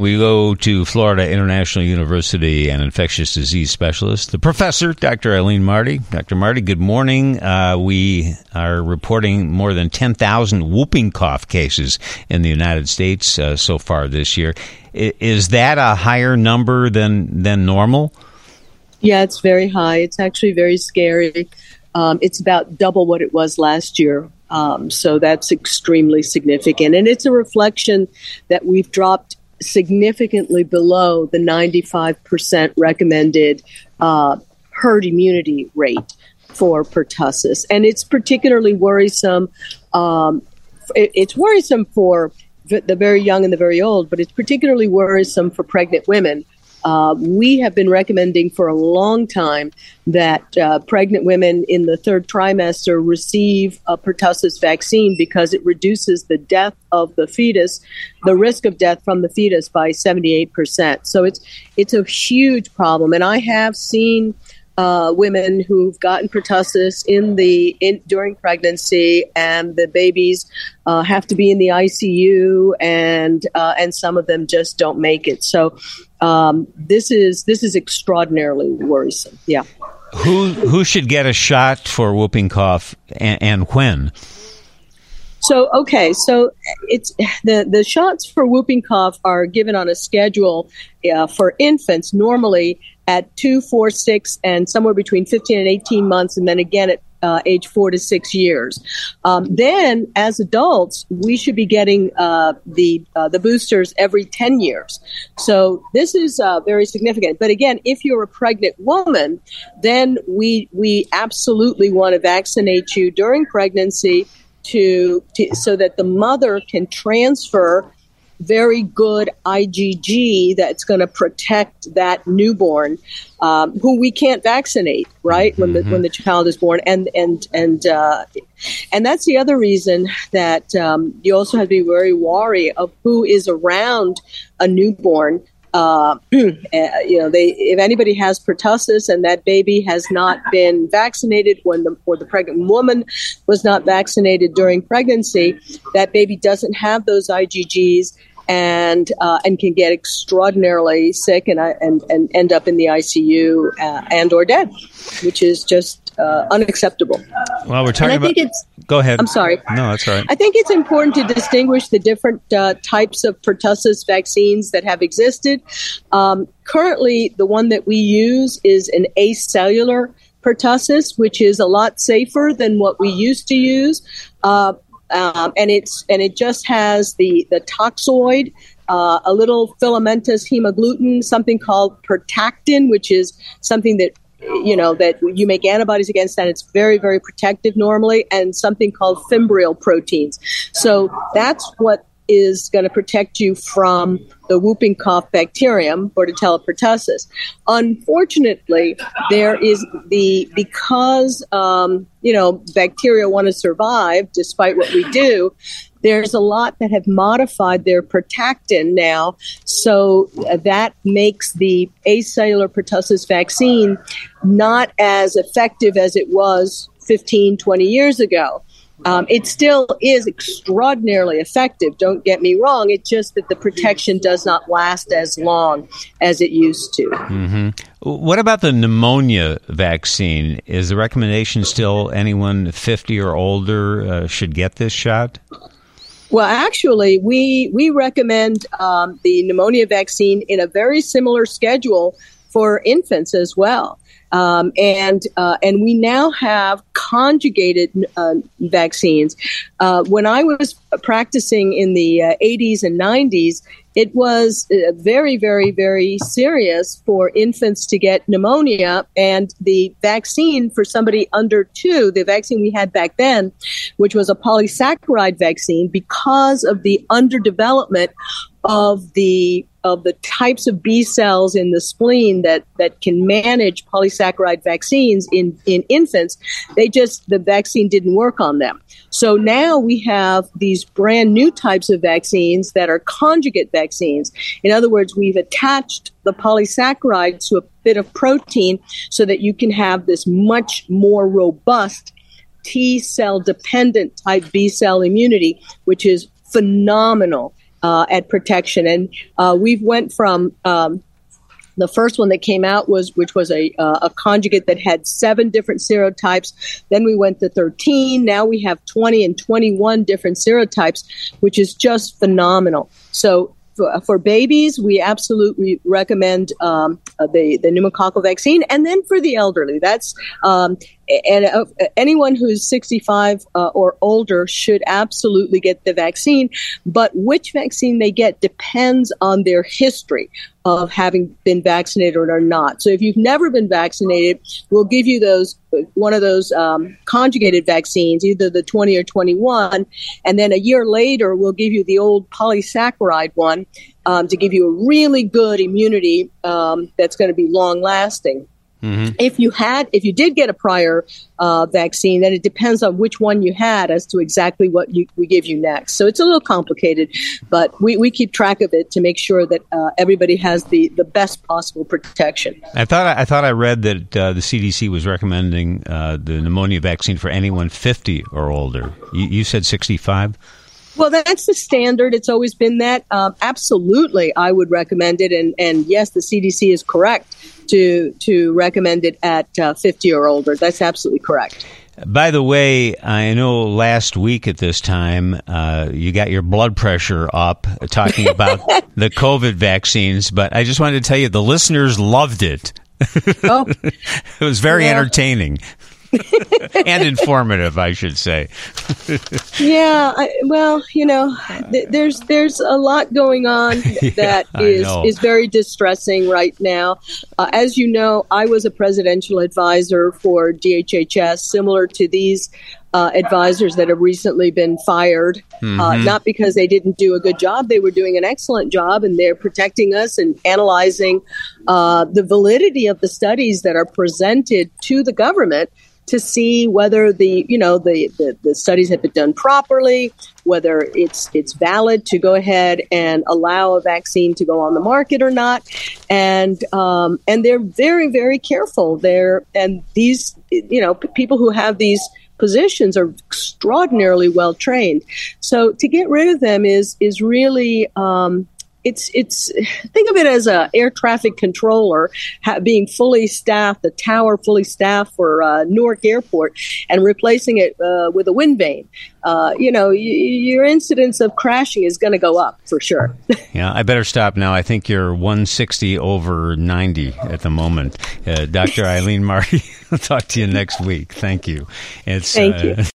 We go to Florida International University and infectious disease specialist, the professor, Dr. Eileen Marty. Dr. Marty, good morning. We are reporting more than 10,000 whooping cough cases in the United States so far this year. Is that a higher number than normal? Yeah, it's very high. It's actually very scary. It's about double what it was last year. So that's extremely significant. And it's a reflection that we've dropped significantly below the 95% recommended herd immunity rate for pertussis. And it's particularly worrisome. It's worrisome for the very young and the very old, but it's particularly worrisome for pregnant women. We have been recommending for a long time that pregnant women in the third trimester receive a pertussis vaccine because it reduces the death of the fetus, the risk of death from the fetus by 78%. So it's a huge problem. And I have seen women who've gotten pertussis during pregnancy, and the babies have to be in the ICU, and some of them just don't make it. So this is extraordinarily worrisome. Yeah. Who should get a shot for whooping cough and when? So it's the shots for whooping cough are given on a schedule for infants, normally at 2, 4, 6, and somewhere between 15 and 18 months, and then again at age 4 to 6 years. Then, as adults, we should be getting the boosters every 10 years. So this is very significant. But again, if you're a pregnant woman, then we absolutely want to vaccinate you during pregnancy so that the mother can transfer very good IgG that's going to protect that newborn who we can't vaccinate, right? Mm-hmm. When the child is born, and that's the other reason that you also have to be very wary of who is around a newborn. If anybody has pertussis and that baby has not been vaccinated or the pregnant woman was not vaccinated during pregnancy, that baby doesn't have those IgGs and can get extraordinarily sick and end up in the ICU and or dead, which is just unacceptable. Well, we're talking about. Go ahead. I'm sorry. No, that's all right. I think it's important to distinguish the different types of pertussis vaccines that have existed. Currently, the one that we use is an acellular pertussis, which is a lot safer than what we used to use. And it just has the toxoid, a little filamentous hemagglutinin, something called pertactin, which is something that you make antibodies against, and it's very, very protective normally, and something called fimbrial proteins. So that's what is going to protect you from the whooping cough bacterium, Bordetella pertussis. Unfortunately, there is because bacteria want to survive despite what we do. There's a lot that have modified their pertactin now, so that makes the acellular pertussis vaccine not as effective as it was 15, 20 years ago. It still is extraordinarily effective, don't get me wrong. It's just that the protection does not last as long as it used to. Mm-hmm. What about the pneumonia vaccine? Is the recommendation still anyone 50 or older should get this shot? Well, actually, we recommend the pneumonia vaccine in a very similar schedule for infants as well. And we now have conjugated vaccines. When I was practicing in the 80s and 90s, it was very, very, very serious for infants to get pneumonia. And the vaccine for somebody under 2, the vaccine we had back then, which was a polysaccharide vaccine, because of the underdevelopment of the types of B cells in the spleen that can manage polysaccharide vaccines in infants, the vaccine didn't work on them. So now we have these brand new types of vaccines that are conjugate vaccines. In other words, we've attached the polysaccharide to a bit of protein so that you can have this much more robust T cell dependent type B cell immunity, which is phenomenal. at protection. And we've went from the first one that came out which was a conjugate that had 7 different serotypes. Then we went to 13. Now we have 20 and 21 different serotypes, which is just phenomenal. So for babies, we absolutely recommend the pneumococcal vaccine, and then for the elderly, that's anyone who's 65 or older should absolutely get the vaccine. But which vaccine they get depends on their history of having been vaccinated or not. So if you've never been vaccinated, we'll give you one of those conjugated vaccines, either the 20 or 21, and then a year later we'll give you the old polysaccharide one to give you a really good immunity that's going to be long lasting. Mm-hmm. If you did get a prior vaccine, then it depends on which one you had as to exactly what we give you next. So it's a little complicated, but we keep track of it to make sure that everybody has the best possible protection. I thought I read that the CDC was recommending the pneumonia vaccine for anyone 50 or older. You said 65? Well, that's the standard. It's always been that. Absolutely, I would recommend it. And yes, the CDC is correct to recommend it at 50 or older. That's absolutely correct. By the way, I know last week at this time, you got your blood pressure up talking about the COVID vaccines, but I just wanted to tell you the listeners loved it. Oh. It was very entertaining. And informative, I should say. Yeah, there's a lot going on that is very distressing right now. As you know, I was a presidential advisor for DHHS, similar to these advisors that have recently been fired, not because they didn't do a good job. They were doing an excellent job, and they're protecting us and analyzing the validity of the studies that are presented to the government to see whether the studies have been done properly, whether it's valid to go ahead and allow a vaccine to go on the market or not, and they're very, very careful. These people who have these positions are extraordinarily well trained. So to get rid of them is really. It's think of it as a air traffic controller being fully staffed, the tower fully staffed for Newark Airport, and replacing it with a wind vane. Your incidence of crashing is going to go up for sure. Yeah, I better stop now. I think you're 160 over 90 at the moment. Dr. Eileen Marty, I'll talk to you next week. Thank you. Thank you.